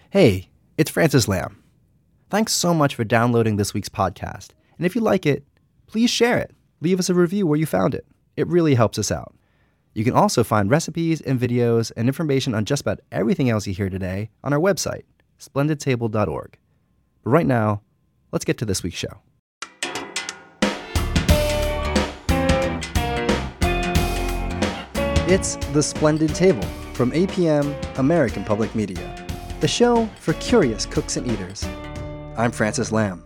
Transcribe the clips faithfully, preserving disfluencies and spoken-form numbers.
Hey, it's Francis Lam. Thanks so much for downloading this week's podcast. And if you like it, please share it. Leave us a review where you found it. It really helps us out. You can also find recipes and videos and information on just about everything else you hear today on our website, splendid table dot org. But right now, let's get to this week's show. It's The Splendid Table from A P M, American Public Media, the show for curious cooks and eaters. I'm Francis Lam.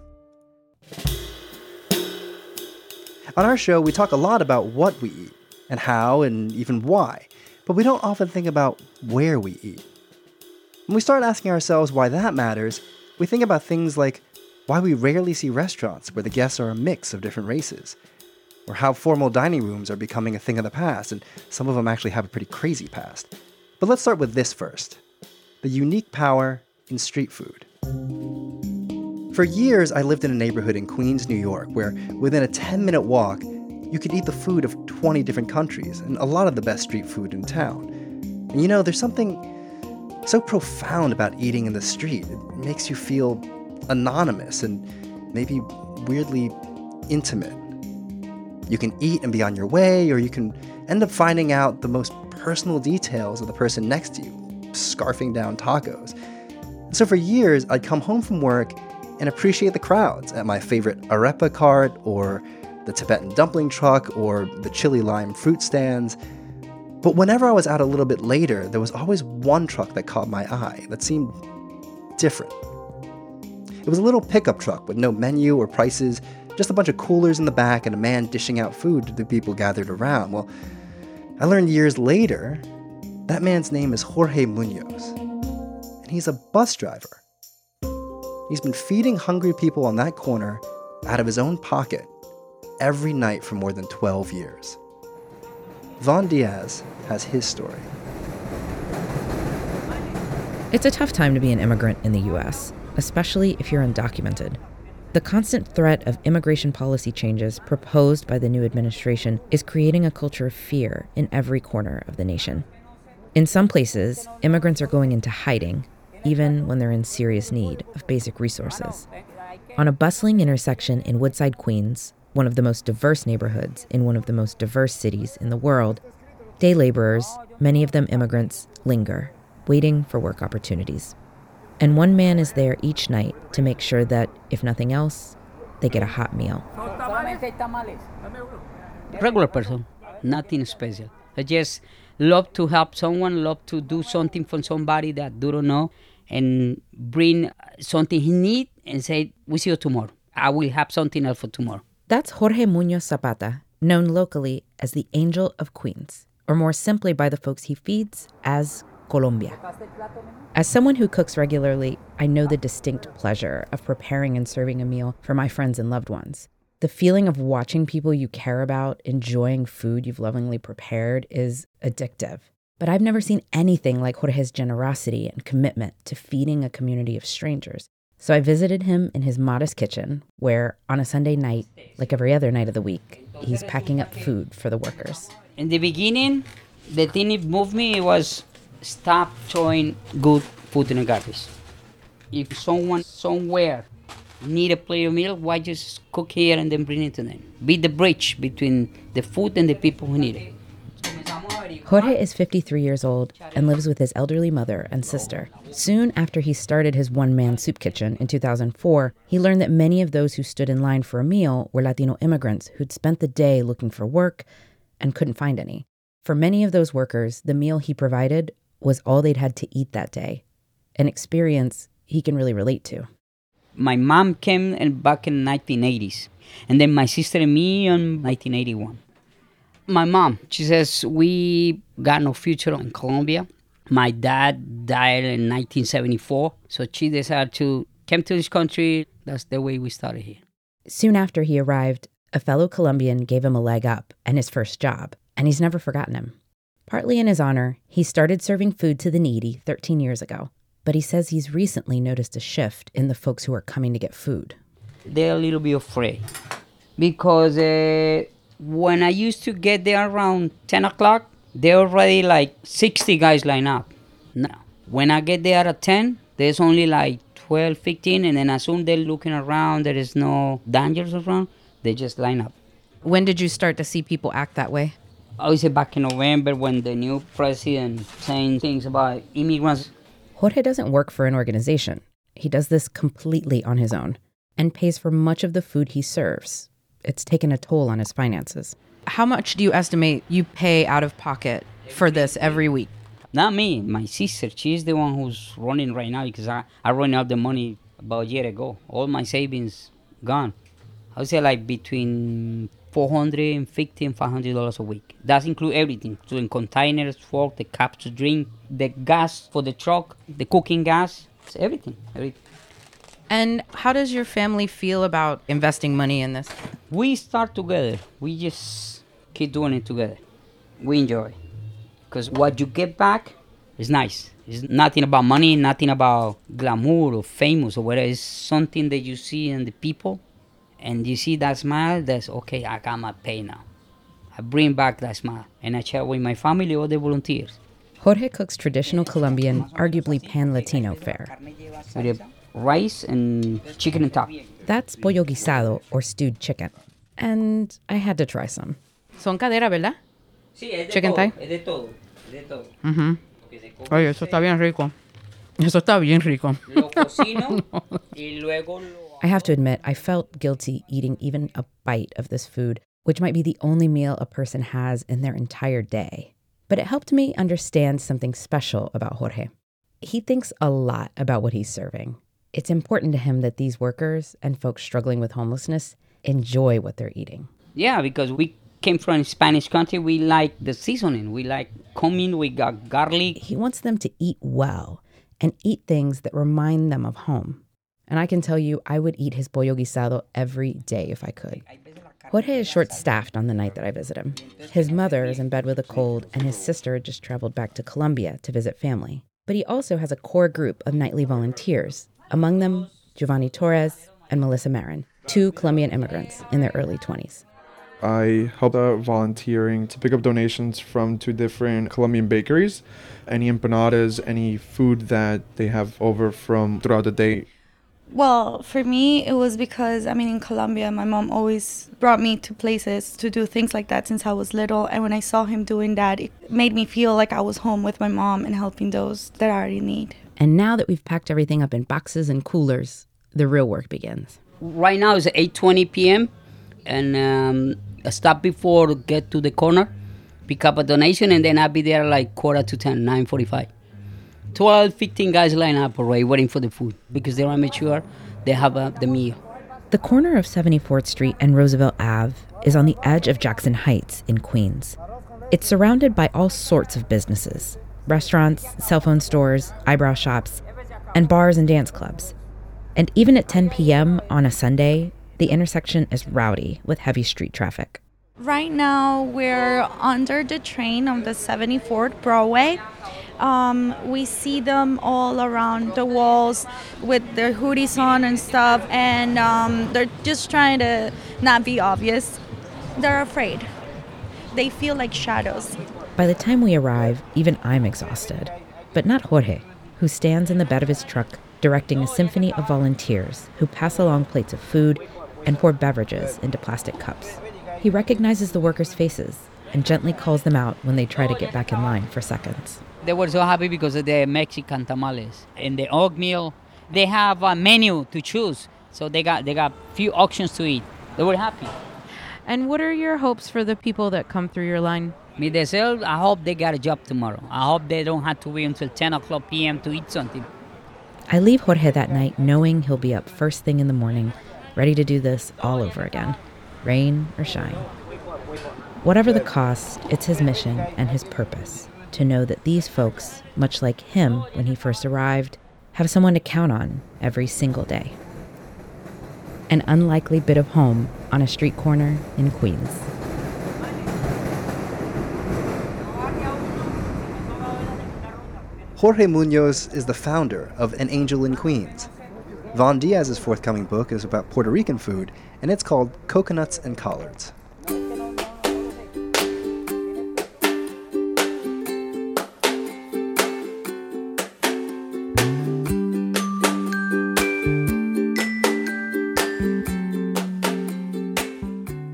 On our show, we talk a lot about what we eat and how and even why, but we don't often think about where we eat. When we start asking ourselves why that matters, we think about things like why we rarely see restaurants where the guests are a mix of different races, or how formal dining rooms are becoming a thing of the past, and some of them actually have a pretty crazy past. But let's start with this first: the unique power in street food. For years, I lived in a neighborhood in Queens, New York, where within a ten-minute walk, you could eat the food of twenty different countries, and a lot of the best street food in town. And you know, there's something so profound about eating in the street. It makes you feel anonymous and maybe weirdly intimate. You can eat and be on your way, or you can end up finding out the most personal details of the person next to you, scarfing down tacos. And so for years, I'd come home from work and appreciate the crowds at my favorite arepa cart, or the Tibetan dumpling truck, or the chili lime fruit stands. But whenever I was out a little bit later, there was always one truck that caught my eye that seemed different. It was a little pickup truck with no menu or prices, just a bunch of coolers in the back and a man dishing out food to the people gathered around. Well, I learned years later that man's name is Jorge Munoz, and he's a bus driver. He's been feeding hungry people on that corner out of his own pocket every night for more than twelve years. Vaughn Diaz has his story. It's a tough time to be an immigrant in the U S, especially if you're undocumented. The constant threat of immigration policy changes proposed by the new administration is creating a culture of fear in every corner of the nation. In some places, immigrants are going into hiding, even when they're in serious need of basic resources. On a bustling intersection in Woodside, Queens, one of the most diverse neighborhoods in one of the most diverse cities in the world, day laborers, many of them immigrants, linger, waiting for work opportunities. And one man is there each night to make sure that, if nothing else, they get a hot meal. Regular person, nothing special. I just love to help someone, love to do something for somebody that do not know, and bring something he need and say, we see you tomorrow. I will have something else for tomorrow. That's Jorge Munoz Zapata, known locally as the Angel of Queens, or more simply by the folks he feeds as Colombia. As someone who cooks regularly, I know the distinct pleasure of preparing and serving a meal for my friends and loved ones. The feeling of watching people you care about enjoying food you've lovingly prepared is addictive. But I've never seen anything like Jorge's generosity and commitment to feeding a community of strangers. So I visited him in his modest kitchen, where on a Sunday night, like every other night of the week, he's packing up food for the workers. In the beginning, the thing that moved me was stop throwing good food in the garbage. If someone somewhere need a plate of meal, why just cook here and then bring it to them? Be the bridge between the food and the people who need it. Jorge is fifty-three years old and lives with his elderly mother and sister. Soon after he started his one-man soup kitchen in two thousand four, he learned that many of those who stood in line for a meal were Latino immigrants who'd spent the day looking for work and couldn't find any. For many of those workers, the meal he provided was all they'd had to eat that day, an experience he can really relate to. My mom came in back in the nineteen eighties, and then my sister and me in nineteen eighty-one. My mom, she says, we got no future in Colombia. My dad died in nineteen seventy-four, so she decided to come to this country. That's the way we started here. Soon after he arrived, a fellow Colombian gave him a leg up and his first job, and he's never forgotten him. Partly in his honor, he started serving food to the needy thirteen years ago, but he says he's recently noticed a shift in the folks who are coming to get food. They're a little bit afraid because uh, when I used to get there around ten o'clock, there already like sixty guys line up. Now, when I get there at ten, There's only like twelve, fifteen, and then as soon they're looking around, there is no dangers around, they just line up. When did you start to see people act that way? I would say back in November when the new president saying things about immigrants. Jorge doesn't work for an organization. He does this completely on his own and pays for much of the food he serves. It's taken a toll on his finances. How much do you estimate you pay out of pocket for this every week? Not me, my sister. She's the one who's running right now because I, I ran out the money about a year ago. All my savings gone. I would say like between four hundred fifty and five hundred dollars a week. That includes everything, including containers, fork, the cups to drink, the gas for the truck, the cooking gas, it's everything, everything. And how does your family feel about investing money in this? We start together. We just keep doing it together. We enjoy. Because what you get back is nice. It's nothing about money, nothing about glamour or famous or whatever. It's something that you see in the people. And you see that smile, that's okay, I got my pay now. I bring back that smile. And I share with my family or the volunteers. Jorge cooks traditional Colombian, arguably pan-Latino fare. With the rice and chicken on top. That's pollo guisado, or stewed chicken. And I had to try some. Son cadera, ¿verdad? Chicken thigh? Es de todo, es de todo. Mm-hmm. Oye, eso está bien rico. Eso está bien rico. Lo cocino y luego lo... I have to admit, I felt guilty eating even a bite of this food, which might be the only meal a person has in their entire day. But it helped me understand something special about Jorge. He thinks a lot about what he's serving. It's important to him that these workers and folks struggling with homelessness enjoy what they're eating. Yeah, because we came from a Spanish country, we like the seasoning. We like cumin, we got garlic. He wants them to eat well and eat things that remind them of home. And I can tell you, I would eat his pollo guisado every day if I could. Jorge is short-staffed on the night that I visit him. His mother is in bed with a cold, and his sister just traveled back to Colombia to visit family. But he also has a core group of nightly volunteers, among them Giovanni Torres and Melissa Marin, two Colombian immigrants in their early twenties. I helped out volunteering to pick up donations from two different Colombian bakeries, any empanadas, any food that they have over from throughout the day. Well, for me, it was because, I mean, in Colombia, my mom always brought me to places to do things like that since I was little. And when I saw him doing that, it made me feel like I was home with my mom and helping those that I already need. And now that we've packed everything up in boxes and coolers, the real work begins. Right now it's eight twenty p.m. and um, I stop before to get to the corner, pick up a donation, and then I'll be there like quarter to ten, nine forty-five. twelve, fifteen guys line up already waiting for the food because they're mature, they have uh, the meal. The corner of seventy-fourth Street and Roosevelt Avenue is on the edge of Jackson Heights in Queens. It's surrounded by all sorts of businesses, restaurants, cell phone stores, eyebrow shops, and bars and dance clubs. And even at ten p.m. on a Sunday, the intersection is rowdy with heavy street traffic. Right now, we're under the train on the seventy-fourth Broadway. Um, we see them all around the walls with their hoodies on and stuff, and um, they're just trying to not be obvious. They're afraid. They feel like shadows. By the time we arrive, even I'm exhausted. But not Jorge, who stands in the bed of his truck directing a symphony of volunteers who pass along plates of food and pour beverages into plastic cups. He recognizes the workers' faces and gently calls them out when they try to get back in line for seconds. They were so happy because of the Mexican tamales and the oatmeal. They have a menu to choose, so they got they got few options to eat. They were happy. And what are your hopes for the people that come through your line? Me themselves, I hope they get a job tomorrow. I hope they don't have to wait until ten o'clock p.m. to eat something. I leave Jorge that night knowing he'll be up first thing in the morning, ready to do this all over again, rain or shine. Whatever the cost, it's his mission and his purpose to know that these folks, much like him when he first arrived, have someone to count on every single day. An unlikely bit of home on a street corner in Queens. Jorge Munoz is the founder of An Angel in Queens. Von Diaz's forthcoming book is about Puerto Rican food, and it's called Coconuts and Collards.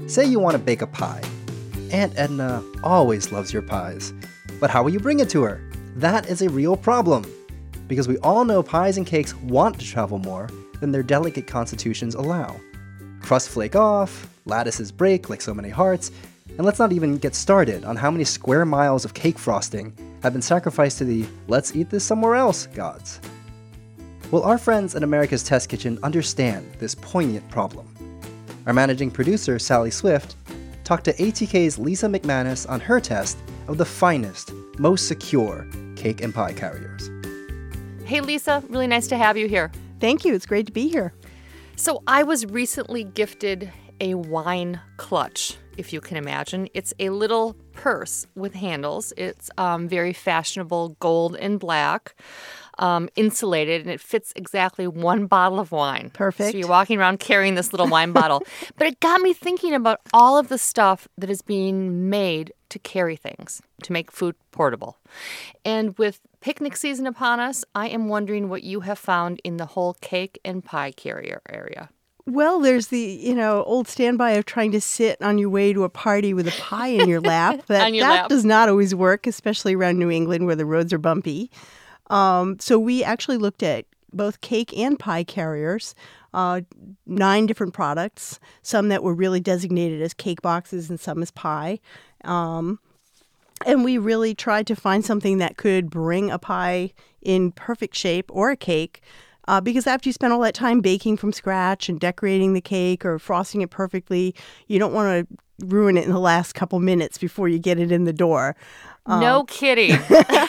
Say you want to bake a pie. Aunt Edna always loves your pies. But how will you bring it to her? That is a real problem. Because we all know pies and cakes want to travel more than their delicate constitutions allow. Crusts flake off, lattices break like so many hearts, and let's not even get started on how many square miles of cake frosting have been sacrificed to the let's eat this somewhere else gods. Well, our friends at America's Test Kitchen understand this poignant problem. Our managing producer, Sally Swift, talked to A T K's Lisa McManus on her test of the finest, most secure cake and pie carriers. Hey, Lisa, really nice to have you here. Thank you. It's great to be here. So I was recently gifted a wine clutch, if you can imagine. It's a little purse with handles. It's um, very fashionable, gold and black, um, insulated, and it fits exactly one bottle of wine. Perfect. So you're walking around carrying this little wine bottle. But it got me thinking about all of the stuff that is being made to carry things, to make food portable. And with picnic season upon us, I am wondering what you have found in the whole cake and pie carrier area. Well, there's the, you know, old standby of trying to sit on your way to a party with a pie in your lap. That, On your that lap. does not always work, especially around New England where the roads are bumpy. Um, so we actually looked at both cake and pie carriers, uh, nine different products, some that were really designated as cake boxes and some as pie. Um, and we really tried to find something that could bring a pie in perfect shape or a cake. Uh, because after you spend all that time baking from scratch and decorating the cake or frosting it perfectly, you don't want to ruin it in the last couple minutes before you get it in the door. No kidding.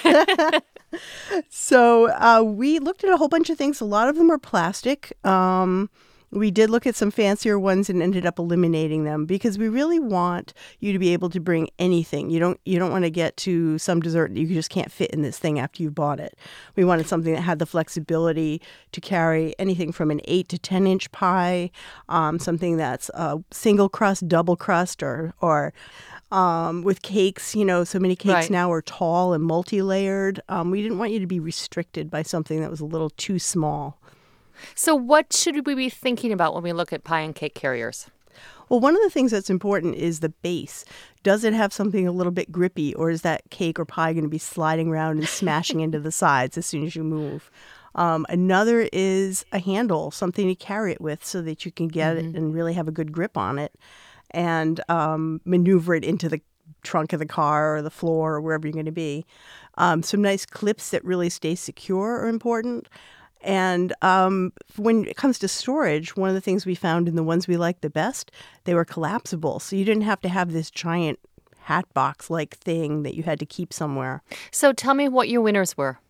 So uh, we looked at a whole bunch of things. A lot of them are plastic. Um, we did look at some fancier ones and ended up eliminating them because we really want you to be able to bring anything. You don't you don't want to get to some dessert that you just can't fit in this thing after you bought it. We wanted something that had the flexibility to carry anything from an eight to ten inch pie, um, something that's a single crust, double crust, or or Um, with cakes, you know, so many cakes Right. now are tall and multi-layered. Um, we didn't want you to be restricted by something that was a little too small. So what should we be thinking about when we look at pie and cake carriers? Well, one of the things that's important is the base. Does it have something a little bit grippy, or is that cake or pie going to be sliding around and smashing into the sides as soon as you move? Um, another is a handle, something to carry it with so that you can get it and really have a good grip on it and um, maneuver it into the trunk of the car or the floor or wherever you're going to be. Um, some nice clips that really stay secure are important. And um, when it comes to storage, one of the things we found in the ones we liked the best, they were collapsible. So you didn't have to have this giant hat box-like thing that you had to keep somewhere. So tell me what your winners were.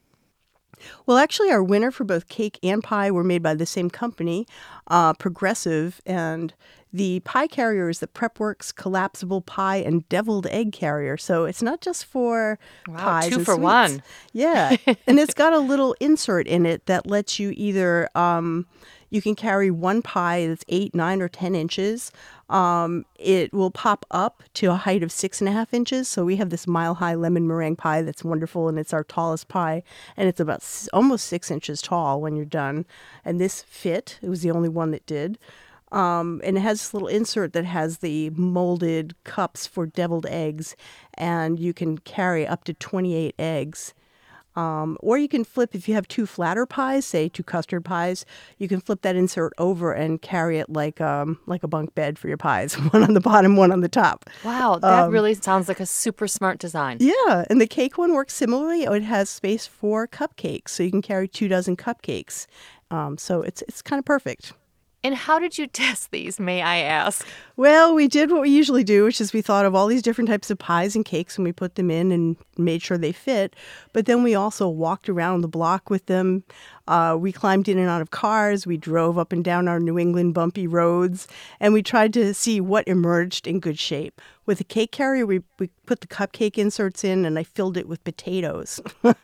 Well, actually, our winner for both cake and pie were made by the same company, uh, Progressive, and the pie carrier is the PrepWorks Collapsible Pie and Deviled Egg Carrier. So it's not just for Wow, pies two and for sweets. one. Yeah, and it's got a little insert in it that lets you either um, you can carry one pie that's eight, nine, or ten inches. Um, it will pop up to a height of six and a half inches. So we have this mile-high lemon meringue pie that's wonderful, and it's our tallest pie, and it's about s- almost six inches tall when you're done. And this fit. It was the only one that did. Um, and it has this little insert that has the molded cups for deviled eggs, and you can carry up to twenty-eight eggs. Um, or you can flip, if you have two flatter pies, say two custard pies, you can flip that insert over and carry it like um, like a bunk bed for your pies, one on the bottom, one on the top. Wow, that Um, really sounds like a super smart design. Yeah, and the cake one works similarly. It has space for cupcakes, so you can carry two dozen cupcakes. Um, so it's it's kind of perfect. And how did you test these, may I ask? Well, we did what we usually do, which is we thought of all these different types of pies and cakes and we put them in and made sure they fit. But then we also walked around the block with them. Uh, we climbed in and out of cars. We drove up and down our New England bumpy roads. And we tried to see what emerged in good shape. With the cake carrier, we, we put the cupcake inserts in and I filled it with potatoes.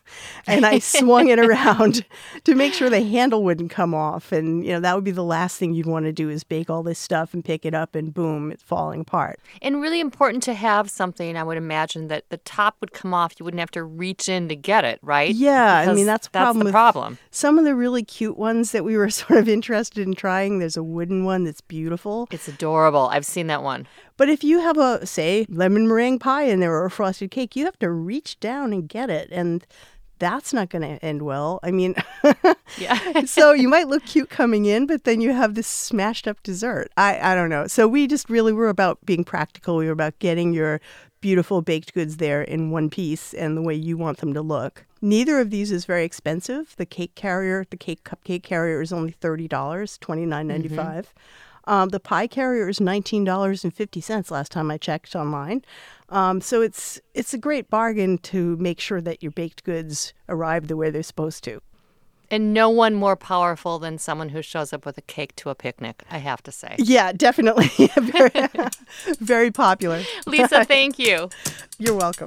And I swung it around to make sure the handle wouldn't come off. And, you know, that would be the last thing you'd want to do is bake all this stuff and pick it up and boom, it's falling apart. And really important to have something, I would imagine, that the top would come off off, you wouldn't have to reach in to get it, right? Yeah, Because I mean, that's the problem. the with problem. Some of the really cute ones that we were sort of interested in trying, there's a wooden one that's beautiful. It's adorable. I've seen that one. But if you have a, say, lemon meringue pie in there or a frosted cake, you have to reach down and get it. And that's not going to end well. I mean, Yeah. so you might look cute coming in, but then you have this smashed up dessert. I, I don't know. So we just really were about being practical. We were about getting your beautiful baked goods there in one piece and the way you want them to look. Neither of these is very expensive. The cake carrier, the cake cupcake carrier is only thirty dollars, twenty-nine ninety-five. Mm-hmm. Um, the pie carrier is nineteen dollars and fifty cents last time I checked online. Um, so it's it's a great bargain to make sure that your baked goods arrive the way they're supposed to. And no one more powerful than someone who shows up with a cake to a picnic, I have to say. Yeah, definitely. very, very popular. Lisa, thank you. You're welcome.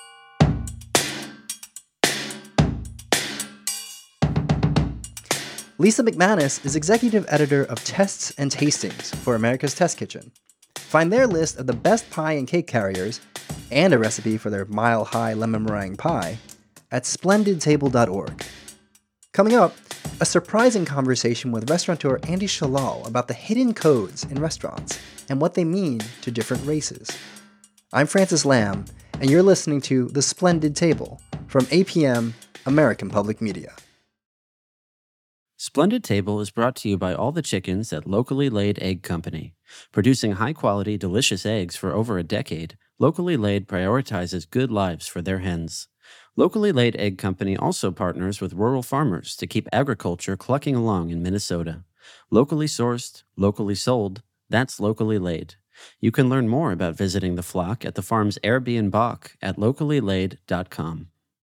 Lisa McManus is executive editor of Tests and Tastings for America's Test Kitchen. Find their list of the best pie and cake carriers and a recipe for their mile-high lemon meringue pie at splendid table dot org. Coming up, a surprising conversation with restaurateur Andy Shalal about the hidden codes in restaurants and what they mean to different races. I'm Francis Lamb, and you're listening to The Splendid Table from A P M, American Public Media. Splendid Table is brought to you by all the chickens at Locally Laid Egg Company. Producing high-quality, delicious eggs for over a decade, Locally Laid prioritizes good lives for their hens. Locally Laid Egg Company also partners with rural farmers to keep agriculture clucking along in Minnesota. Locally sourced, locally sold, that's Locally Laid. You can learn more about visiting the flock at the farm's Airbnb at locally laid dot com.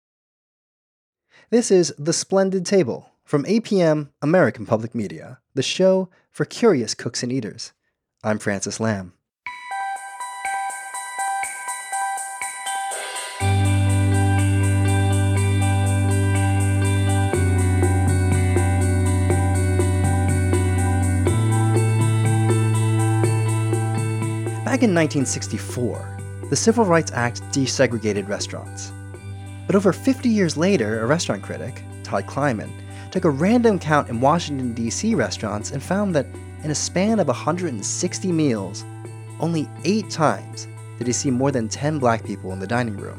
This is The Splendid Table from A P M, American Public Media, the show for curious cooks and eaters. I'm Francis Lamb. Back in nineteen sixty-four, the Civil Rights Act desegregated restaurants. But over fifty years later, a restaurant critic, Todd Kleiman, took a random count in Washington, D C restaurants and found that in a span of one hundred sixty meals, only eight times did he see more than ten black people in the dining room.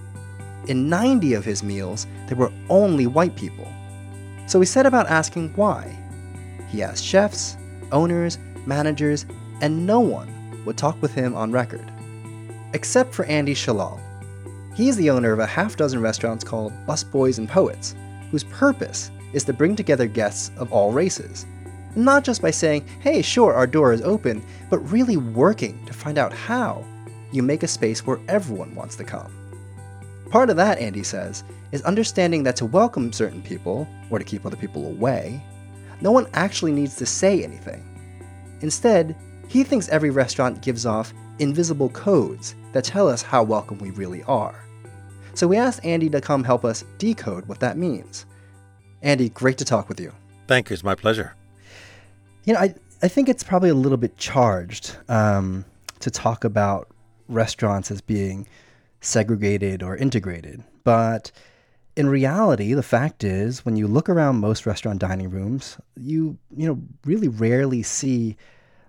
In ninety of his meals, there were only white people. So he set about asking why. He asked chefs, owners, managers, and no one would talk with him on record. Except for Andy Shalal. He's the owner of a half dozen restaurants called Busboys and Poets, whose purpose is to bring together guests of all races. Not just by saying, hey, sure, our door is open, but really working to find out how you make a space where everyone wants to come. Part of that, Andy says, is understanding that to welcome certain people, or to keep other people away, no one actually needs to say anything. Instead, he thinks every restaurant gives off invisible codes that tell us how welcome we really are. So we asked Andy to come help us decode what that means. Andy, great to talk with you. Thank you. It's my pleasure. You know, I, I think it's probably a little bit charged um, to talk about restaurants as being segregated or integrated. But in reality, the fact is, when you look around most restaurant dining rooms, you, you know, really rarely see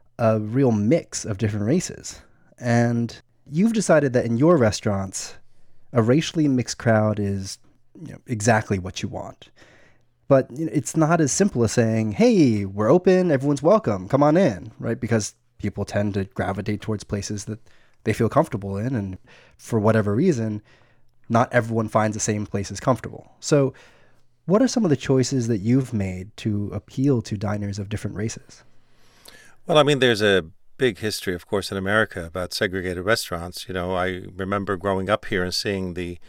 a real mix of different races. And you've decided that in your restaurants, a racially mixed crowd is, you know, exactly what you want. But you know, it's not as simple as saying, hey, we're open, everyone's welcome, come on in, right? Because people tend to gravitate towards places that they feel comfortable in. And for whatever reason, not everyone finds the same places comfortable. So what are some of the choices that you've made to appeal to diners of different races? Well, I mean, there's a big history, of course, in America about segregated restaurants. You know, I remember growing up here and seeing the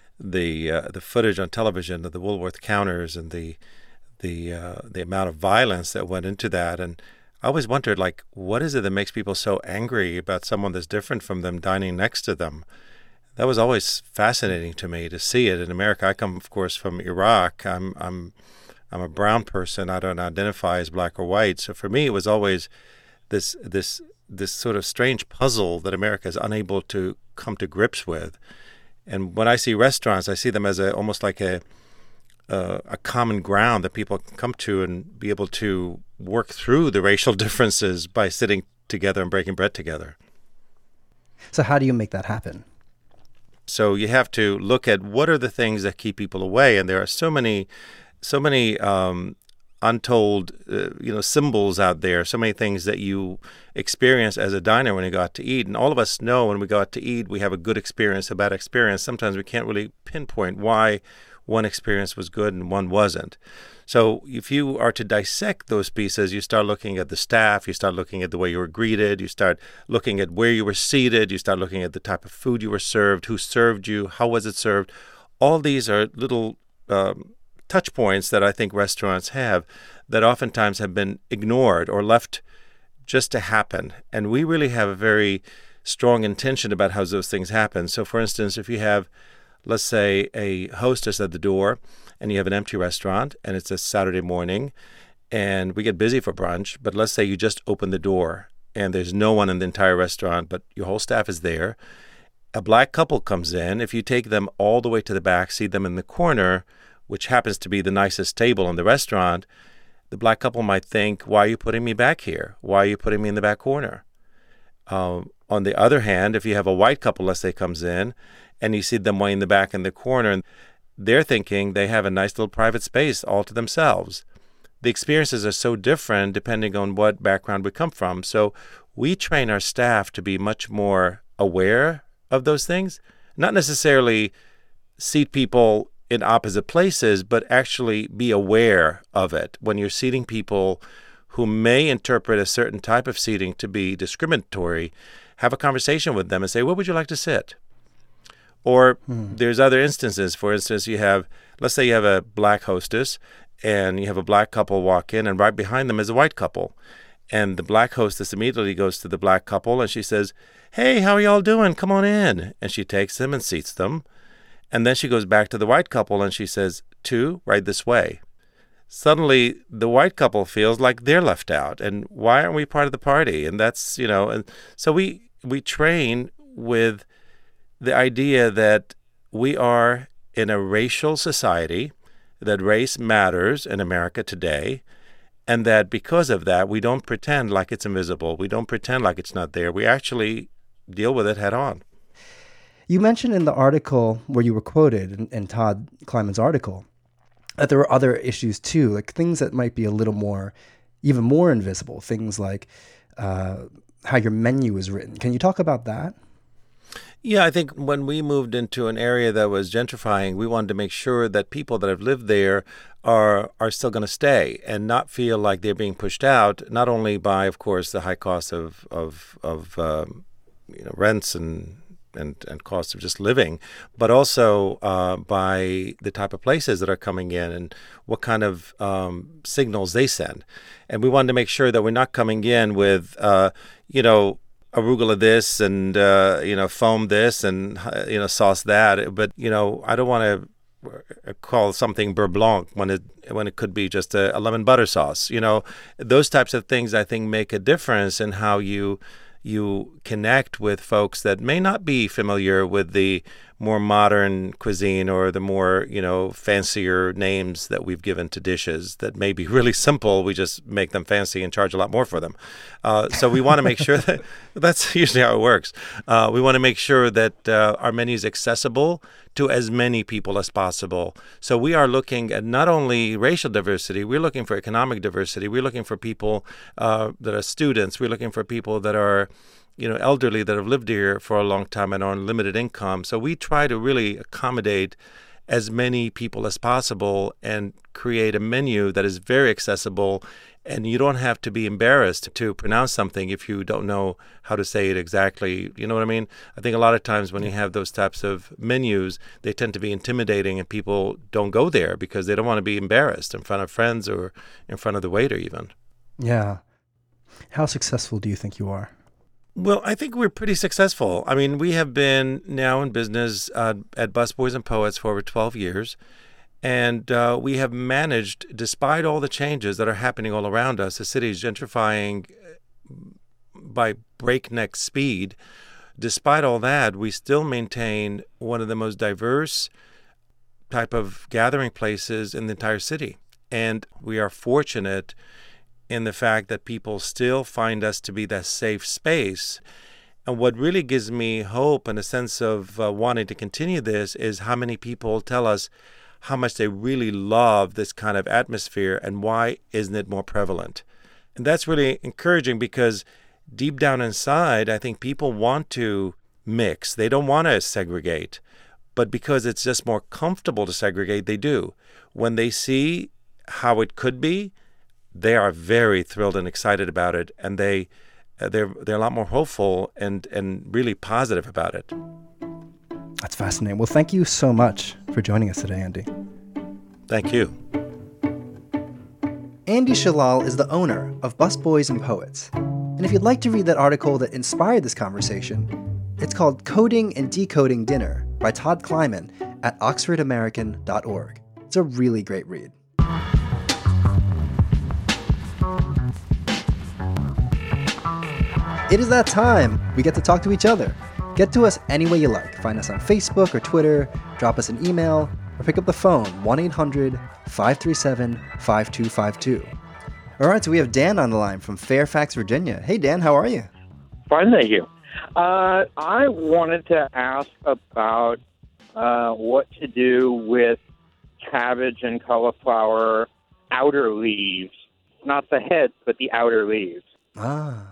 the uh, the footage on television of the Woolworth counters and the the uh, the amount of violence that went into that. And I always wondered, like, what is it that makes people so angry about someone that's different from them dining next to them? That was always fascinating to me to see it in America. I come, of course, from Iraq. I'm I'm I'm a brown person. I don't identify as black or white. So for me, it was always this this this sort of strange puzzle that America is unable to come to grips with. And when I see restaurants, I see them as a almost like a uh, a common ground that people can come to and be able to work through the racial differences by sitting together and breaking bread together. So how do you make that happen? So you have to look at what are the things that keep people away, and there are so many, so many um, untold, uh, you know, symbols out there. So many things that you experience as a diner when you go out to eat, and all of us know when we go out to eat, we have a good experience, a bad experience. Sometimes we can't really pinpoint why one experience was good and one wasn't. So if you are to dissect those pieces, you start looking at the staff, you start looking at the way you were greeted, you start looking at where you were seated, you start looking at the type of food you were served, who served you, how was it served. All these are little um, touch points that I think restaurants have that oftentimes have been ignored or left just to happen. And we really have a very strong intention about how those things happen. So for instance, if you have, let's say, a hostess at the door, and you have an empty restaurant, and it's a Saturday morning, and we get busy for brunch, but let's say you just open the door, and there's no one in the entire restaurant, but your whole staff is there. A black couple comes in. If you take them all the way to the back, see them in the corner, which happens to be the nicest table in the restaurant, the black couple might think, why are you putting me back here? Why are you putting me in the back corner? Um, on the other hand, if you have a white couple, let's say, comes in, and you see them way in the back in the corner, they're thinking they have a nice little private space all to themselves. The experiences are so different depending on what background we come from. So we train our staff to be much more aware of those things, not necessarily seat people in opposite places, but actually be aware of it. When you're seating people who may interpret a certain type of seating to be discriminatory, have a conversation with them and say, where would you like to sit? Or hmm. there's other instances. For instance, you have, let's say you have a black hostess and you have a black couple walk in, and right behind them is a white couple. And the black hostess immediately goes to the black couple and she says, hey, how are y'all doing? Come on in. And she takes them and seats them. And then she goes back to the white couple and she says, two, right this way. Suddenly, the white couple feels like they're left out. And why aren't we part of the party? And that's, you know, and so we we train with the idea that we are in a racial society, that race matters in America today, and that because of that, we don't pretend like it's invisible. We don't pretend like it's not there. We actually deal with it head on. You mentioned in the article where you were quoted, in, in Todd Kleiman's article, that there were other issues too, like things that might be a little more, even more invisible, things like uh, how your menu is written. Can you talk about that? Yeah, I think when we moved into an area that was gentrifying, we wanted to make sure that people that have lived there are are still going to stay and not feel like they're being pushed out, not only by, of course, the high cost of of of um, you know, rents and and and cost of just living, but also uh, by the type of places that are coming in and what kind of um, signals they send. And we wanted to make sure that we're not coming in with, uh, you know, arugula this and, uh, you know, foam this and, uh, you know, sauce that. But, you know, I don't want to call something beurre blanc when it when it could be just a, a lemon butter sauce. You know, those types of things I think make a difference in how you you connect with folks that may not be familiar with the more modern cuisine or the more, you know, fancier names that we've given to dishes that may be really simple. We just make them fancy and charge a lot more for them. Uh, so we want to make sure that that's usually how it works. Uh, we want to make sure that uh, our menu is accessible to as many people as possible. So we are looking at not only racial diversity, we're looking for economic diversity. We're looking for people uh, that are students. We're looking for people that are, you know, elderly that have lived here for a long time and are on limited income. So we try to really accommodate as many people as possible and create a menu that is very accessible. And you don't have to be embarrassed to pronounce something if you don't know how to say it exactly. You know what I mean? I think a lot of times when you have those types of menus, they tend to be intimidating and people don't go there because they don't want to be embarrassed in front of friends or in front of the waiter even. Yeah. How successful do you think you are? Well, I think we're pretty successful. I mean, we have been now in business uh, at Busboys and Poets for over twelve years. And uh, we have managed, despite all the changes that are happening all around us, the city is gentrifying by breakneck speed, despite all that, we still maintain one of the most diverse type of gathering places in the entire city. And we are fortunate in the fact that people still find us to be that safe space. And what really gives me hope and a sense of uh, wanting to continue this is how many people tell us how much they really love this kind of atmosphere and why isn't it more prevalent. And that's really encouraging because deep down inside, I think people want to mix. They don't want to segregate. But because it's just more comfortable to segregate, they do. When they see how it could be, they are very thrilled and excited about it, and they they're they're a lot more hopeful and and really positive about it. That's fascinating. Well, thank you so much for joining us today, Andy. Thank you. Andy Shalal is the owner of Busboys and Poets. And if you'd like to read that article that inspired this conversation, it's called Coding and Decoding Dinner by Todd Kleiman at oxford american dot org. It's a really great read. It is that time. We get to talk to each other. Get to us any way you like. Find us on Facebook or Twitter, drop us an email, or pick up the phone, one eight hundred five three seven five two five two. All right, so we have Dan on the line from Fairfax, Virginia. Hey, Dan, how are you? Fine, thank you. Uh, I wanted to ask about uh, what to do with cabbage and cauliflower outer leaves. Not the head, but the outer leaves. Ah.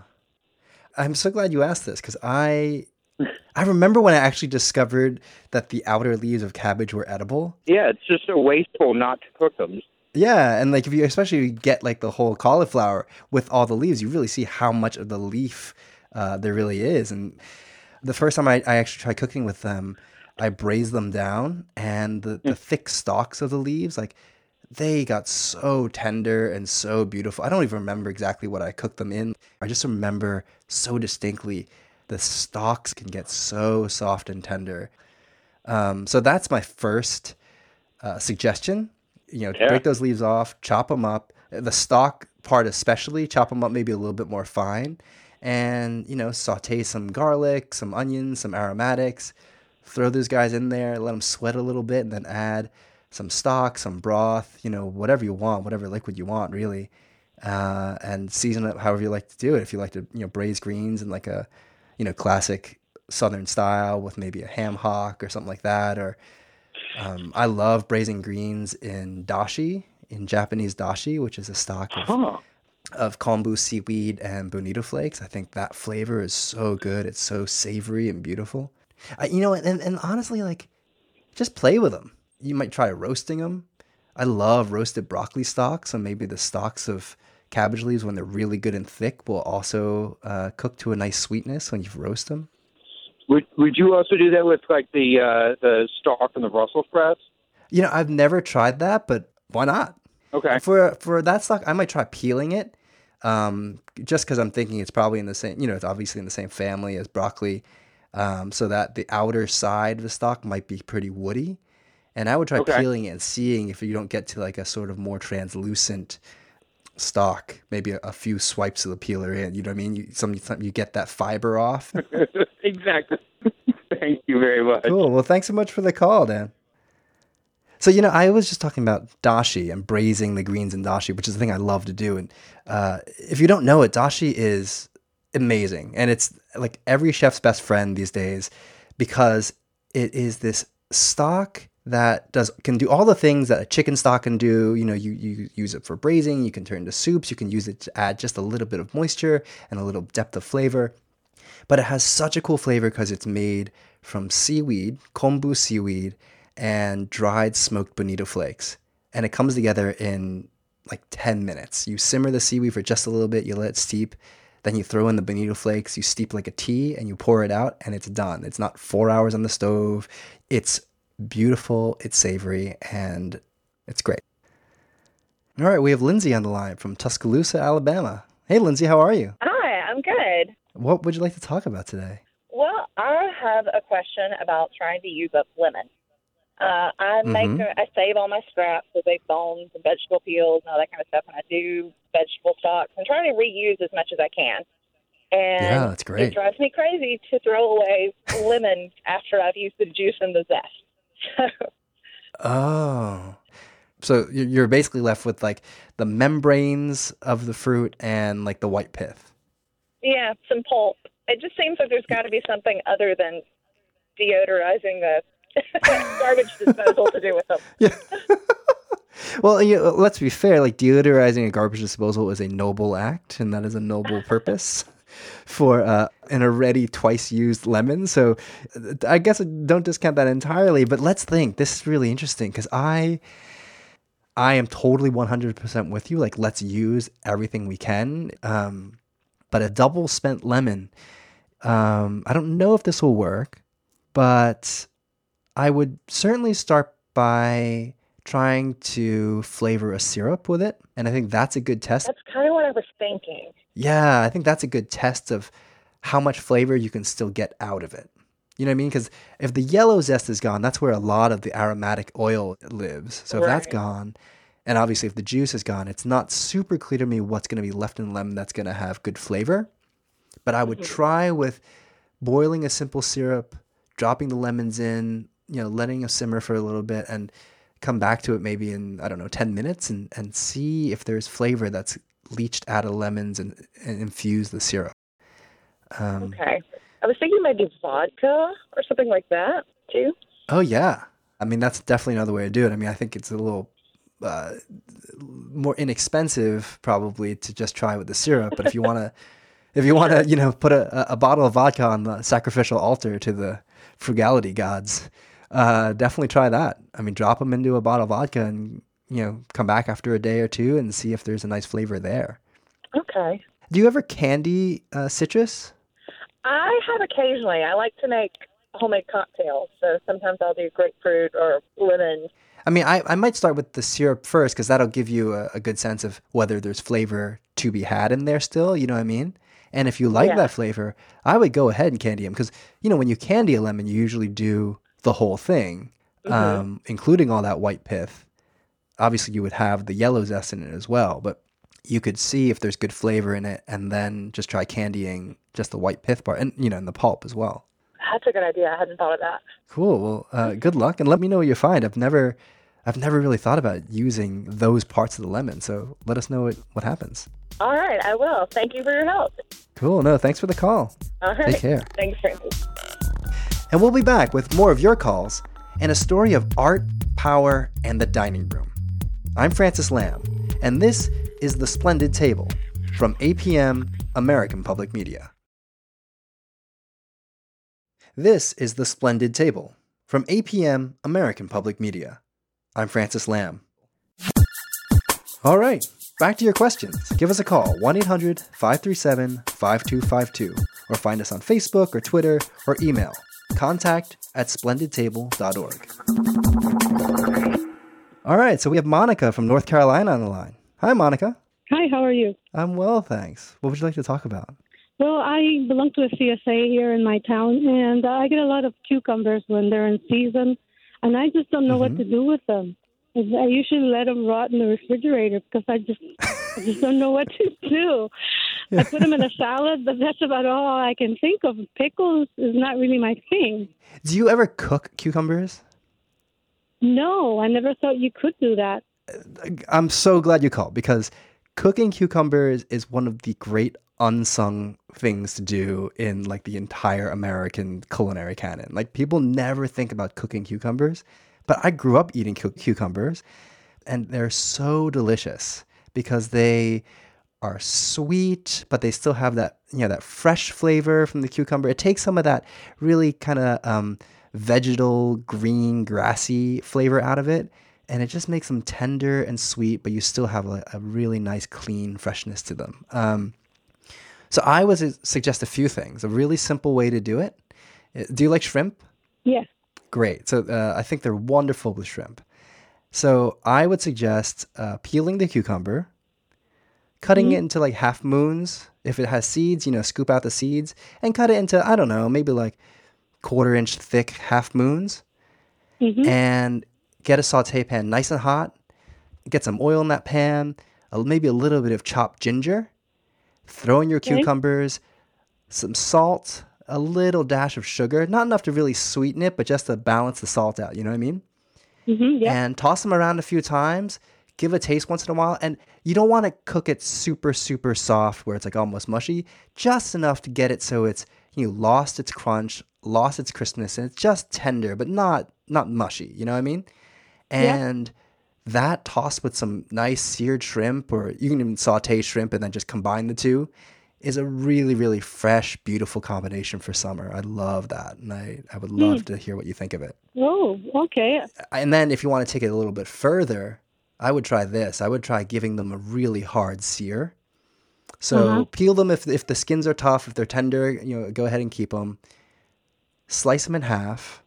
I'm so glad you asked this because I I remember when I actually discovered that the outer leaves of cabbage were edible. Yeah, it's just so wasteful not to cook them. Yeah, and like if you especially get like the whole cauliflower with all the leaves, you really see how much of the leaf uh, there really is. And the first time I, I actually tried cooking with them, I braised them down, and the, the thick stalks of the leaves, like they got so tender and so beautiful. I don't even remember exactly what I cooked them in. I just remember so distinctly the stalks can get so soft and tender. Um, so that's my first uh, suggestion. You know, yeah. Break those leaves off, chop them up. The stalk part especially, chop them up maybe a little bit more fine. And, you know, saute some garlic, some onions, some aromatics. Throw those guys in there, let them sweat a little bit, and then add some stock, some broth, you know, whatever you want, whatever liquid you want, really. Uh, and season it however you like to do it. If you like to, you know, braise greens in like a, you know, classic Southern style with maybe a ham hock or something like that. Or um, I love braising greens in dashi, in Japanese dashi, which is a stock of, huh. of kombu seaweed and bonito flakes. I think that flavor is so good. It's so savory and beautiful. Uh, you know, and, and honestly, like, just play with them. You might try roasting them. I love roasted broccoli stalks, so maybe the stalks of cabbage leaves, when they're really good and thick, will also uh, cook to a nice sweetness when you roast them. Would Would you also do that with like the uh, the stalk and the Brussels sprouts? You know, I've never tried that, but why not? Okay. For for that stalk, I might try peeling it, um, just because I'm thinking it's probably in the same. You know, it's obviously in the same family as broccoli, um, so that the outer side of the stalk might be pretty woody. And I would try okay. peeling it and seeing if you don't get to like a sort of more translucent stalk, maybe a, a few swipes of the peeler in. You know what I mean? You, some, some, you get that fiber off. Exactly. Thank you very much. Cool. Well, thanks so much for the call, Dan. So, you know, I was just talking about dashi and braising the greens in dashi, which is the thing I love to do. And uh, if you don't know it, dashi is amazing. And it's like every chef's best friend these days because it is this stock that does can do all the things that a chicken stock can do. You know, you, you use it for braising, you can turn to soups, you can use it to add just a little bit of moisture and a little depth of flavor. But it has such a cool flavor because it's made from seaweed, kombu seaweed, and dried smoked bonito flakes. And it comes together in like ten minutes. You simmer the seaweed for just a little bit, you let it steep, then you throw in the bonito flakes, you steep like a tea, and you pour it out, and it's done. It's not four hours on the stove. It's beautiful, it's savory, and it's great. All right, we have Lindsay on the line from Tuscaloosa, Alabama. Hey, Lindsay, how are you? Hi, I'm good. What would you like to talk about today? Well, I have a question about trying to use up lemon. Uh, I make, Mm-hmm. a, I save all my scraps, so big bones and vegetable peels and all that kind of stuff, and I do vegetable stocks. I'm trying to reuse as much as I can. And Yeah, that's great. it drives me crazy to throw away lemons after I've used the juice and the zest. Oh. So you- you're basically left with like the membranes of the fruit and like the white pith. Yeah, some pulp. It just seems like there's got to be something other than deodorizing a garbage disposal to do with them. Yeah. Well, you know, let's be fair. Like deodorizing a garbage disposal is a noble act, and that is a noble purpose for uh, an already twice used lemon. So uh, I guess I don't discount that entirely. But let's think. This is really interesting because I, I am totally one hundred percent with you. Like, let's use everything we can. Um, but a double spent lemon, um, I don't know if this will work, but I would certainly start by trying to flavor a syrup with it. And I think that's a good test. That's kind of what I was thinking. Yeah, I think that's a good test of how much flavor you can still get out of it. You know what I mean? Because if the yellow zest is gone, that's where a lot of the aromatic oil lives. So if that's Right. gone, and obviously if the juice is gone, it's not super clear to me what's going to be left in the lemon that's going to have good flavor. But I would Mhm. try with boiling a simple syrup, dropping the lemons in, you know, letting it simmer for a little bit, and come back to it maybe in, I don't know, ten minutes and, and see if there's flavor that's leached out of lemons and, and infuse the syrup. Um, Okay. I was thinking maybe vodka or something like that, too. Oh, yeah. I mean, that's definitely another way to do it. I mean, I think it's a little uh, more inexpensive probably to just try with the syrup. But if you want to, if you want to, you know, put a, a bottle of vodka on the sacrificial altar to the frugality gods, uh, definitely try that. I mean, drop them into a bottle of vodka and, you know, come back after a day or two and see if there's a nice flavor there. Okay. Do you ever candy uh, citrus? I have occasionally. I like to make homemade cocktails, so sometimes I'll do grapefruit or lemon. I mean, I, I might start with the syrup first because that'll give you a, a good sense of whether there's flavor to be had in there still, you know what I mean? And if you like Yeah. that flavor, I would go ahead and candy them because, you know, when you candy a lemon, you usually do the whole thing, Mhm. um, including all that white pith. Obviously, you would have the yellow zest in it as well, but you could see if there's good flavor in it and then just try candying just the white pith part and, you know, and the pulp as well. That's a good idea. I hadn't thought of that. Cool. Well, uh, good luck, and let me know what you find. I've never, I've never really thought about using those parts of the lemon. So let us know what, what happens. All right, I will. Thank you for your help. Cool. No, thanks for the call. All right. Take care. Thanks, Francis. And we'll be back with more of your calls and a story of art, power, and the dining room. I'm Francis Lamb, and this is The Splendid Table from A P M American Public Media. This is The Splendid Table from A P M American Public Media. I'm Francis Lamb. All right, back to your questions. Give us a call, one eight hundred five three seven five two five two, or find us on Facebook or Twitter, or email contact at splendid table dot org. All right, so we have Monica from North Carolina on the line. Hi, Monica. Hi, how are you? I'm well, thanks. What would you like to talk about? Well, I belong to a C S A here in my town, and uh, I get a lot of cucumbers when they're in season, and I just don't know what to do with them. I usually let them rot in the refrigerator because I just I just don't know what to do. I put them in a salad, but that's about all I can think of. Pickles is not really my thing. Do you ever cook cucumbers? No, I never thought you could do that. I'm so glad you called because cooking cucumbers is one of the great unsung things to do in like the entire American culinary canon. Like people never think about cooking cucumbers, but I grew up eating cu- cucumbers and they're so delicious because they are sweet, but they still have that, you know, that fresh flavor from the cucumber. It takes some of that really kind of um, vegetal, green, grassy flavor out of it. And it just makes them tender and sweet, but you still have a, a really nice, clean freshness to them. Um, so I would su- suggest a few things. A really simple way to do it. Uh, Do you like shrimp? Yes. Great. So uh, I think they're wonderful with shrimp. So I would suggest uh, peeling the cucumber, cutting Mhm. it into like half moons. If it has seeds, you know, scoop out the seeds and cut it into, I don't know, maybe like quarter inch thick half moons. Mhm. And get a saute pan nice and hot. Get some oil in that pan, a- maybe a little bit of chopped ginger. Throw in your Okay. cucumbers, some salt, a little dash of sugar, not enough to really sweeten it, but just to balance the salt out. You know what I mean? Mm-hmm, yeah. And toss them around a few times. Give a taste once in a while. And you don't want to cook it super, super soft where it's like almost mushy. Just enough to get it so it's, you know, lost its crunch, lost its crispness, and it's just tender, but not not mushy. You know what I mean? And yeah. that tossed with some nice seared shrimp, or you can even saute shrimp and then just combine the two, is a really, really fresh, beautiful combination for summer. I love that. And I, I would love mm. to hear what you think of it. Oh, okay. And then if you want to take it a little bit further, I would try this. I would try giving them a really hard sear. So uh-huh. peel them if if the skins are tough, if they're tender, you know, go ahead and keep them. Slice them in half.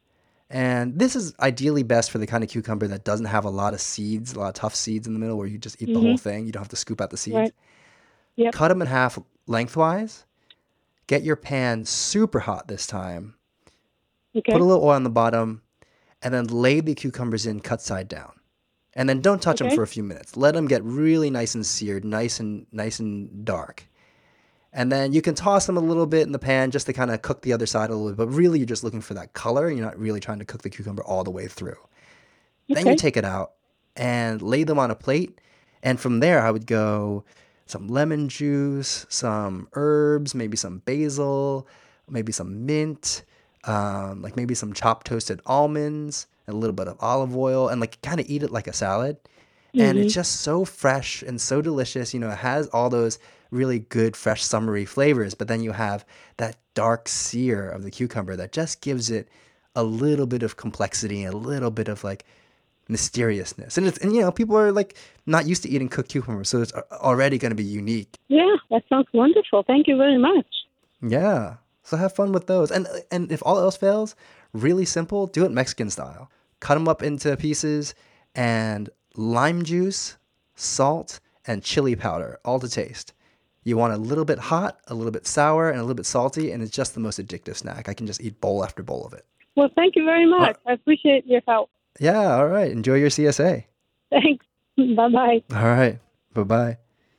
And this is ideally best for the kind of cucumber that doesn't have a lot of seeds, a lot of tough seeds in the middle where you just eat mm-hmm. the whole thing. You don't have to scoop out the seeds. Right. Yep. Cut them in half lengthwise. Get your pan super hot this time. Okay. Put a little oil on the bottom, and then lay the cucumbers in cut side down. And then don't touch okay. them for a few minutes. Let them get really nice and seared, nice and nice and dark. And then you can toss them a little bit in the pan just to kind of cook the other side a little bit. But really, you're just looking for that color. You're not really trying to cook the cucumber all the way through. Okay. Then you take it out and lay them on a plate. And from there, I would go some lemon juice, some herbs, maybe some basil, maybe some mint, um, like maybe some chopped toasted almonds, and a little bit of olive oil, and like kind of eat it like a salad. Mm-hmm. And it's just so fresh and so delicious. You know, it has all those really good, fresh, summery flavors, but then you have that dark sear of the cucumber that just gives it a little bit of complexity, a little bit of like mysteriousness. And it's, and you know, people are like not used to eating cooked cucumbers, so it's already going to be unique. Yeah, that sounds wonderful. Thank you very much. Yeah. So have fun with those. And and if all else fails, really simple, do it Mexican style. Cut them up into pieces, and lime juice, salt, and chili powder, all to taste. You want a little bit hot, a little bit sour, and a little bit salty, and it's just the most addictive snack. I can just eat bowl after bowl of it. Well, thank you very much. Uh, I appreciate your help. Yeah, all right. Enjoy your C S A. Thanks. Bye-bye. All right. Bye-bye.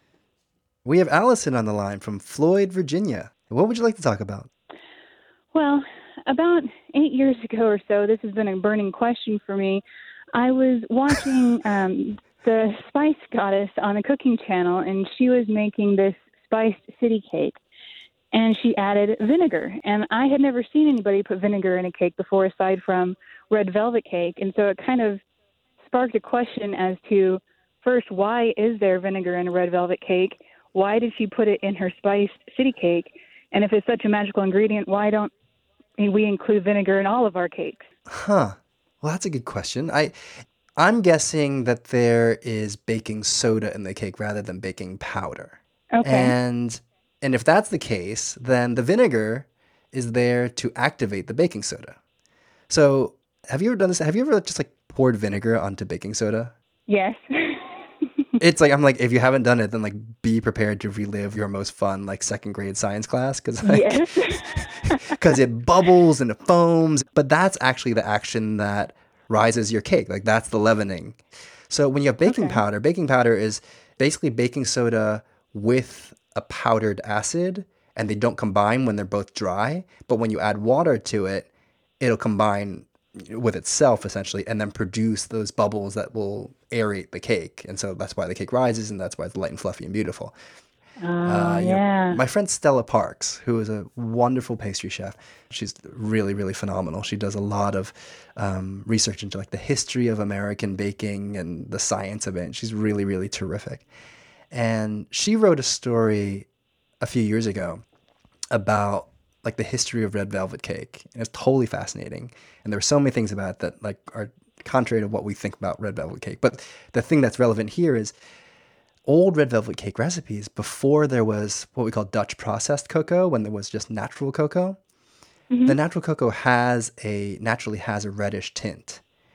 We have Allison on the line from Floyd, Virginia. What would you like to talk about? Well, about eight years ago or so, this has been a burning question for me. I was watching um, the Spice Goddess on the cooking channel, and she was making this spiced city cake, and she added vinegar. And I had never seen anybody put vinegar in a cake before, aside from red velvet cake. And so it kind of sparked a question as to, first, why is there vinegar in a red velvet cake? Why did she put it in her spiced city cake? And if it's such a magical ingredient, why don't we include vinegar in all of our cakes? Huh. Well, that's a good question. I, I'm guessing that there is baking soda in the cake rather than baking powder. Okay. And and if that's the case, then the vinegar is there to activate the baking soda. So have you ever done this? Have you ever just like poured vinegar onto baking soda? Yes. It's like, I'm like, if you haven't done it, then like be prepared to relive your most fun like second grade science class. Cause like, yes. Cause it bubbles and it foams, but that's actually the action that rises your cake. Like that's the leavening. So when you have baking okay. powder, baking powder is basically baking soda with a powdered acid, and they don't combine when they're both dry. But when you add water to it, it'll combine with itself essentially, and then produce those bubbles that will aerate the cake. And so that's why the cake rises, and that's why it's light and fluffy and beautiful. Oh, uh, yeah. Know, my friend Stella Parks, who is a wonderful pastry chef, she's really, really phenomenal. She does a lot of um, research into like the history of American baking and the science of it. And she's really, really terrific. And she wrote a story a few years ago about like the history of red velvet cake. And it's totally fascinating. And there were so many things about it that like are contrary to what we think about red velvet cake. But the thing that's relevant here is old red velvet cake recipes before there was what we call Dutch processed cocoa, when there was just natural cocoa. Mm-hmm. The natural cocoa has a naturally has a reddish tint.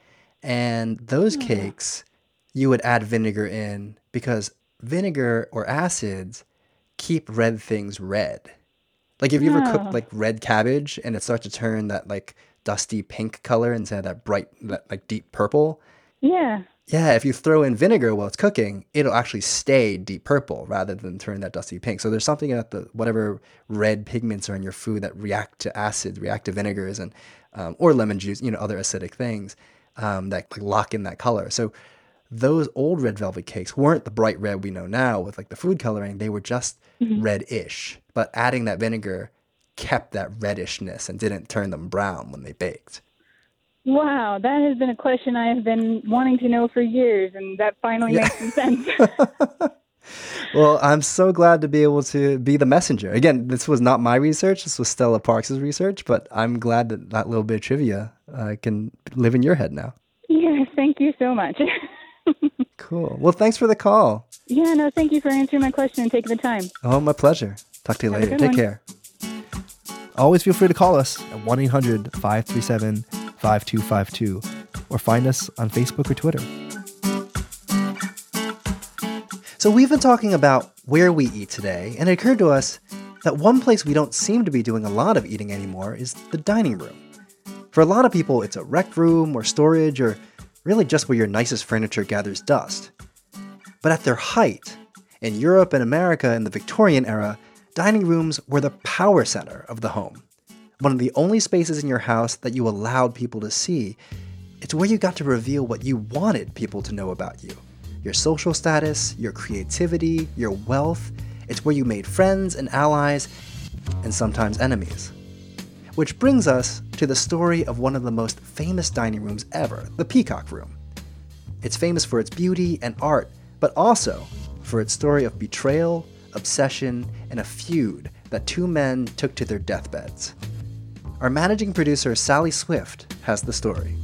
And those oh. cakes you would add vinegar in because vinegar or acids keep red things red. Like if you ever Oh. cooked like red cabbage and it starts to turn that like dusty pink color instead of that bright, that like deep purple, Yeah. Yeah, if you throw in vinegar while it's cooking, it'll actually stay deep purple rather than turn that dusty pink. So there's something about the whatever red pigments are in your food that react to acids, react to vinegars, and um, or lemon juice, you know, other acidic things um, that like lock in that color. So those old red velvet cakes weren't the bright red we know now with like the food coloring. They were just mm-hmm. reddish, but adding that vinegar kept that reddishness and didn't turn them brown when they baked. Wow, that has been a question I have been wanting to know for years, and that finally yeah. makes some sense. Well, I'm so glad to be able to be the messenger. Again, this was not my research. This was Stella Parks' research, but I'm glad that that little bit of trivia uh, can live in your head now. Yes, thank you so much. Cool. Well, thanks for the call. Yeah, no, thank you for answering my question and taking the time. Oh, my pleasure. Talk to you Have later. Take one. care. Always feel free to call us at one eight hundred five three seven five two five two or find us on Facebook or Twitter. So we've been talking about where we eat today, and it occurred to us that one place we don't seem to be doing a lot of eating anymore is the dining room. For a lot of people, it's a rec room or storage or really just where your nicest furniture gathers dust. But at their height, in Europe and America in the Victorian era, dining rooms were the power center of the home. One of the only spaces in your house that you allowed people to see. It's where you got to reveal what you wanted people to know about you. Your social status, your creativity, your wealth. It's where you made friends and allies, and sometimes enemies. Which brings us to the story of one of the most famous dining rooms ever, the Peacock Room. It's famous for its beauty and art, but also for its story of betrayal, obsession, and a feud that two men took to their deathbeds. Our managing producer, Sally Swift, has the story.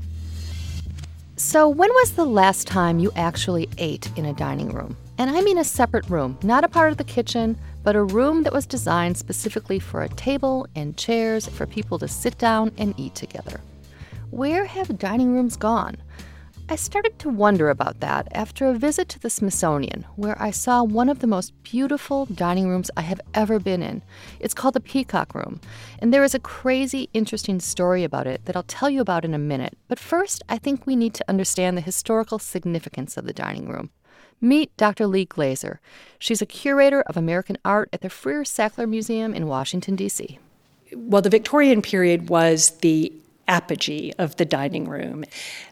So when was the last time you actually ate in a dining room? And I mean a separate room, not a part of the kitchen, but a room that was designed specifically for a table and chairs for people to sit down and eat together. Where have dining rooms gone? I started to wonder about that after a visit to the Smithsonian, where I saw one of the most beautiful dining rooms I have ever been in. It's called the Peacock Room, and there is a crazy, interesting story about it that I'll tell you about in a minute. But first, I think we need to understand the historical significance of the dining room. Meet Doctor Lee Glazer. She's a curator of American art at the Freer Sackler Museum in Washington, D C. Well, the Victorian period was the apogee of the dining room.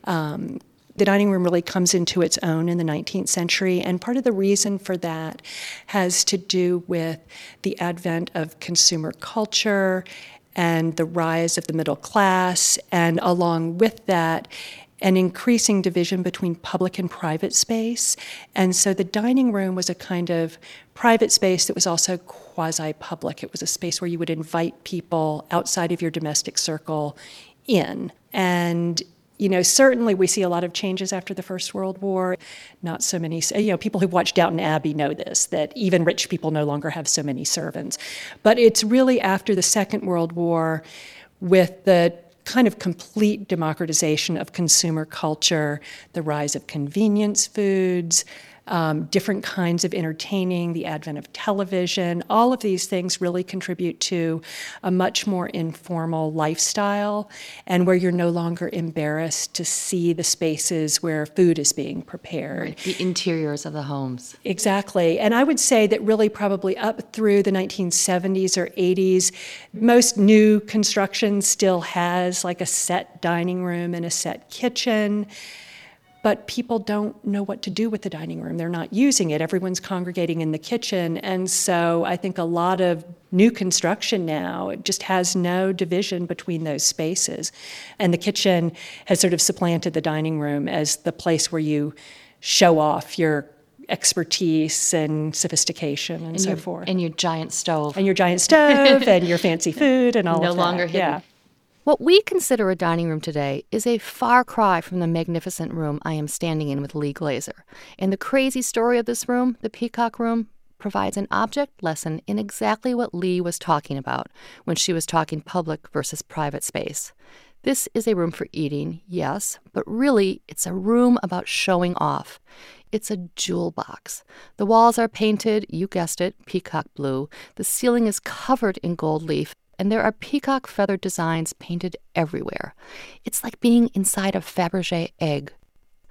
Um, The dining room really comes into its own in the nineteenth century, and part of the reason for that has to do with the advent of consumer culture and the rise of the middle class, and along with that, an increasing division between public and private space. And so the dining room was a kind of private space that was also quasi-public. It was a space where you would invite people outside of your domestic circle in. And You know, certainly we see a lot of changes after the First World War. Not so many, you know, people who watch Downton Abbey know this, that even rich people no longer have so many servants. But it's really after the Second World War, with the kind of complete democratization of consumer culture, the rise of convenience foods, Um, different kinds of entertaining, the advent of television, all of these things really contribute to a much more informal lifestyle, and where you're no longer embarrassed to see the spaces where food is being prepared. Right, the interiors of the homes. Exactly. And I would say that really probably up through the nineteen seventies or eighties, most new construction still has like a set dining room and a set kitchen. But people don't know what to do with the dining room. They're not using it. Everyone's congregating in the kitchen. And so I think a lot of new construction now, it just has no division between those spaces. And the kitchen has sort of supplanted the dining room as the place where you show off your expertise and sophistication and, and so your, forth. And your giant stove. And your giant stove and your fancy food and all no of that. No longer hidden. Yeah. What we consider a dining room today is a far cry from the magnificent room I am standing in with Lee Glazer. And the crazy story of this room, the Peacock Room, provides an object lesson in exactly what Lee was talking about when she was talking public versus private space. This is a room for eating, yes, but really it's a room about showing off. It's a jewel box. The walls are painted, you guessed it, peacock blue. The ceiling is covered in gold leaf, and there are peacock feathered designs painted everywhere. It's like being inside a Fabergé egg.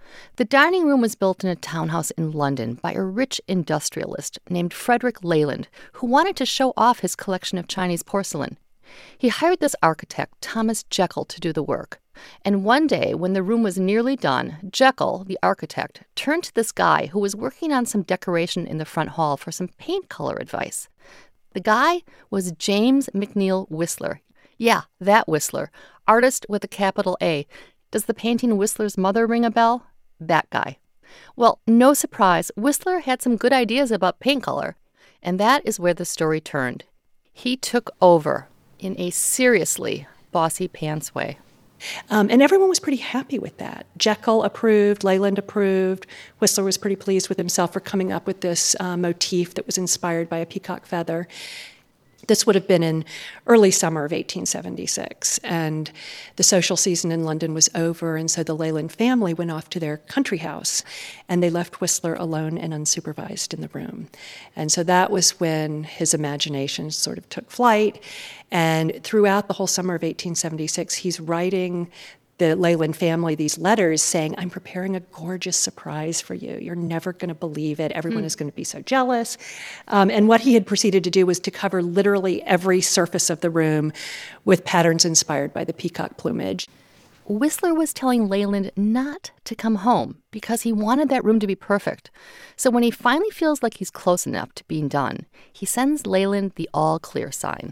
The dining room was built in a townhouse in London by a rich industrialist named Frederick Leyland, who wanted to show off his collection of Chinese porcelain. He hired this architect, Thomas Jekyll, to do the work. And one day, when the room was nearly done, Jekyll, the architect, turned to this guy who was working on some decoration in the front hall for some paint color advice. The guy was James McNeill Whistler. Yeah, that Whistler, artist with a capital A. Does the painting Whistler's Mother ring a bell? That guy. Well, no surprise, Whistler had some good ideas about paint color. And that is where the story turned. He took over in a seriously bossy pants way. Um, and everyone was pretty happy with that. Jekyll approved, Leyland approved. Whistler was pretty pleased with himself for coming up with this uh, motif that was inspired by a peacock feather. This would have been in early summer of eighteen seventy-six, and the social season in London was over, and so the Leyland family went off to their country house, and they left Whistler alone and unsupervised in the room. And so that was when his imagination sort of took flight, and throughout the whole summer of eighteen seventy-six, he's writing the Leyland family these letters saying, I'm preparing a gorgeous surprise for you. You're never going to believe it. Everyone mm. is going to be so jealous. Um, and what he had proceeded to do was to cover literally every surface of the room with patterns inspired by the peacock plumage. Whistler was telling Leyland not to come home because he wanted that room to be perfect. So when he finally feels like he's close enough to being done, he sends Leyland the all-clear sign.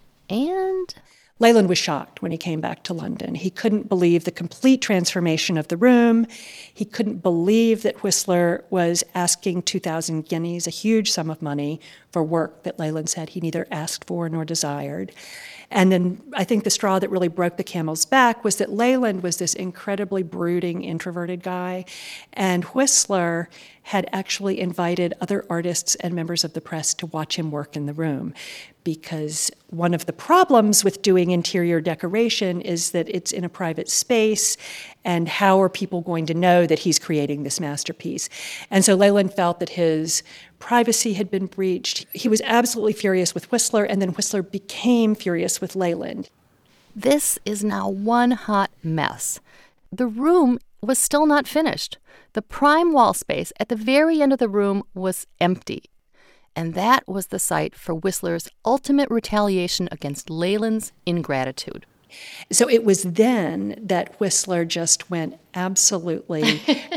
And Leyland was shocked when he came back to London. He couldn't believe the complete transformation of the room. He couldn't believe that Whistler was asking two thousand guineas, a huge sum of money, for work that Leyland said he neither asked for nor desired. And then I think the straw that really broke the camel's back was that Leyland was this incredibly brooding, introverted guy, and Whistler had actually invited other artists and members of the press to watch him work in the room, because one of the problems with doing interior decoration is that it's in a private space, and how are people going to know that he's creating this masterpiece? And so Leyland felt that his privacy had been breached. He was absolutely furious with Whistler, and then Whistler became furious with Leyland. This is now one hot mess. The room was still not finished. The prime wall space at the very end of the room was empty. And that was the site for Whistler's ultimate retaliation against Leyland's ingratitude. So it was then that Whistler just went absolutely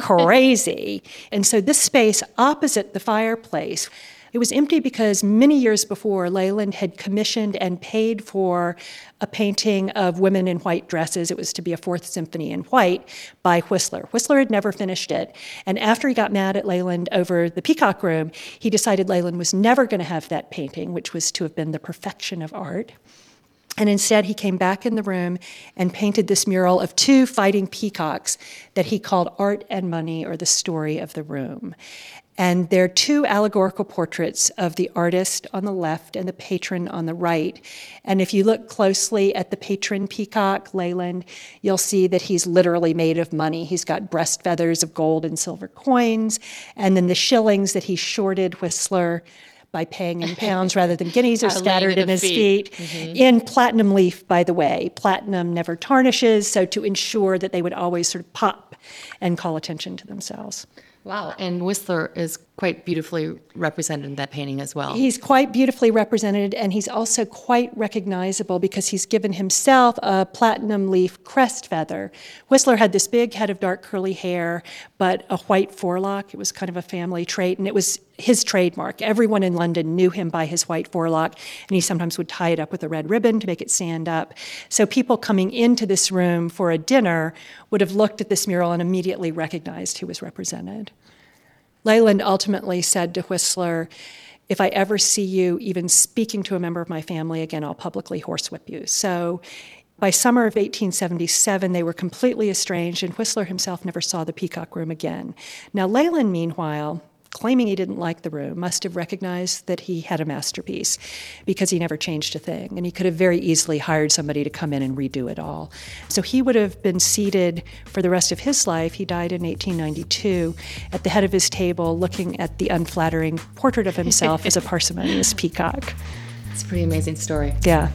crazy. And so this space opposite the fireplace, it was empty because many years before, Leyland had commissioned and paid for a painting of women in white dresses. It was to be a Fourth Symphony in white by Whistler. Whistler had never finished it. And after he got mad at Leyland over the Peacock Room, he decided Leyland was never going to have that painting, which was to have been the perfection of art. And instead, he came back in the room and painted this mural of two fighting peacocks that he called Art and Money, or the Story of the Room. And they're two allegorical portraits of the artist on the left and the patron on the right. And if you look closely at the patron peacock, Leyland, you'll see that he's literally made of money. He's got breast feathers of gold and silver coins, and then the shillings that he shorted Whistler by paying in pounds rather than guineas are scattered in his feet, feet mm-hmm. in platinum leaf, by the way. Platinum never tarnishes, so to ensure that they would always sort of pop and call attention to themselves. Wow, and Whistler is quite beautifully represented in that painting as well. He's quite beautifully represented, and he's also quite recognizable because he's given himself a platinum leaf crest feather. Whistler had this big head of dark curly hair, but a white forelock. It was kind of a family trait, and it was his trademark. Everyone in London knew him by his white forelock, and he sometimes would tie it up with a red ribbon to make it stand up. So people coming into this room for a dinner would have looked at this mural and immediately recognized who was represented. Leyland ultimately said to Whistler, if I ever see you even speaking to a member of my family again, I'll publicly horsewhip you. So by summer of eighteen seventy-seven, they were completely estranged, and Whistler himself never saw the Peacock Room again. Now, Leyland, meanwhile, claiming he didn't like the room, must have recognized that he had a masterpiece because he never changed a thing. And he could have very easily hired somebody to come in and redo it all. So he would have been seated for the rest of his life. He died in eighteen ninety-two at the head of his table looking at the unflattering portrait of himself as a parsimonious peacock. It's a pretty amazing story. Yeah.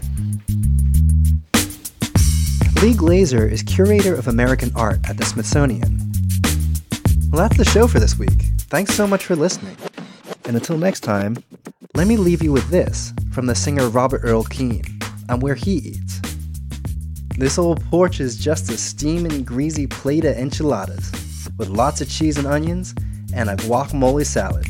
Lee Glazer is curator of American art at the Smithsonian. Well, that's the show for this week. Thanks so much for listening. And until next time, let me leave you with this from the singer Robert Earl Keen on Where He Eats. This old porch is just a steaming, greasy plate of enchiladas with lots of cheese and onions and a guacamole salad.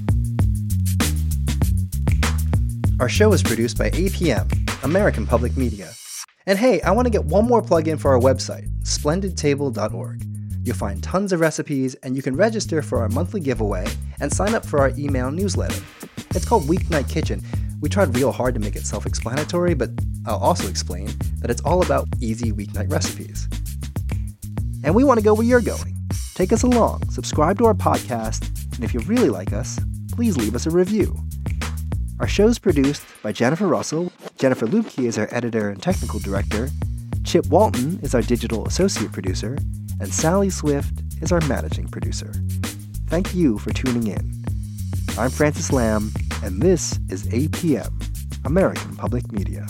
Our show is produced by A P M, American Public Media. And hey, I want to get one more plug in for our website, splendid table dot org. You'll find tons of recipes, and you can register for our monthly giveaway and sign up for our email newsletter. It's called Weeknight Kitchen. We tried real hard to make it self-explanatory, but I'll also explain that it's all about easy weeknight recipes. And we want to go where you're going. Take us along, subscribe to our podcast, and if you really like us, please leave us a review. Our show's produced by Jennifer Russell. Jennifer Lubke is our editor and technical director. Chip Walton is our digital associate producer. And Sally Swift is our managing producer. Thank you for tuning in. I'm Francis Lamb, and this is A P M, American Public Media.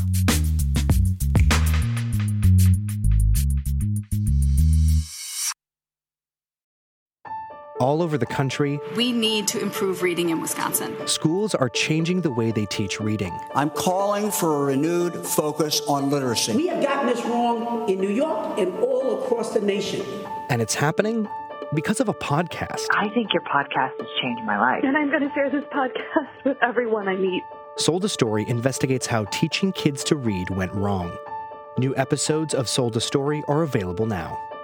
All over the country, we need to improve reading in Wisconsin. Schools are changing the way they teach reading. I'm calling for a renewed focus on literacy. We have gotten this wrong in New York and all across the nation. And it's happening because of a podcast. I think your podcast has changed my life. And I'm going to share this podcast with everyone I meet. Sold a Story investigates how teaching kids to read went wrong. New episodes of Sold a Story are available now.